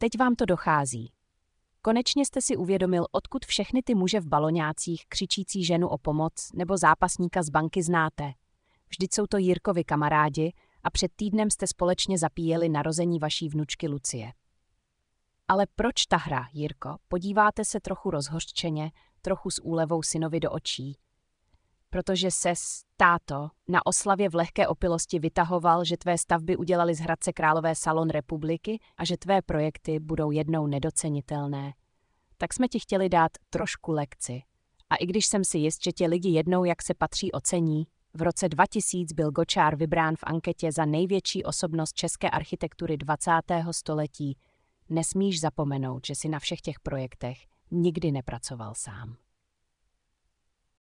teď vám to dochází. Konečně jste si uvědomil, odkud všechny ty muže v baloňácích, křičící ženu o pomoc nebo zápasníka z banky znáte. Vždyť jsou to Jirkovi kamarádi a před týdnem jste společně zapíjeli narození vaší vnučky Lucie. Ale proč ta hra, Jirko? Podíváte se trochu rozhořčeně, trochu s úlevou synovi do očí. Protože ses, táto, na oslavě v lehké opilosti vytahoval, že tvé stavby udělali z Hradce Králové salon republiky a že tvé projekty budou jednou nedocenitelné. Tak jsme ti chtěli dát trošku lekci. A i když jsem si jist, že tě lidi jednou, jak se patří, ocení, v roce 2000 byl Gočár vybrán v anketě za největší osobnost české architektury 20. století, nesmíš zapomenout, že si na všech těch projektech nikdy nepracoval sám.